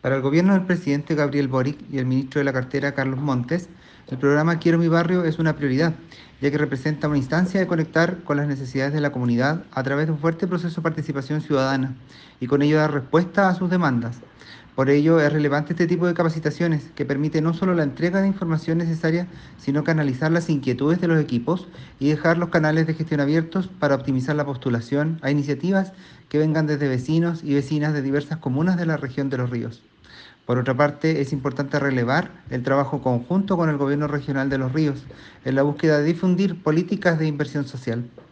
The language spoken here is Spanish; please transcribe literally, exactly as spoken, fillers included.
Para el gobierno del presidente Gabriel Boric y el ministro de la cartera Carlos Montes, el programa Quiero mi barrio es una prioridad, ya que representa una instancia de conectar con las necesidades de la comunidad a través de un fuerte proceso de participación ciudadana y con ello dar respuesta a sus demandas. Por ello es relevante este tipo de capacitaciones que permite no solo la entrega de información necesaria, sino canalizar las inquietudes de los equipos y dejar los canales de gestión abiertos para optimizar la postulación a iniciativas que vengan desde vecinos y vecinas de diversas comunas de la región de Los Ríos. Por otra parte, es importante relevar el trabajo conjunto con el Gobierno Regional de Los Ríos en la búsqueda de difundir políticas de inversión social.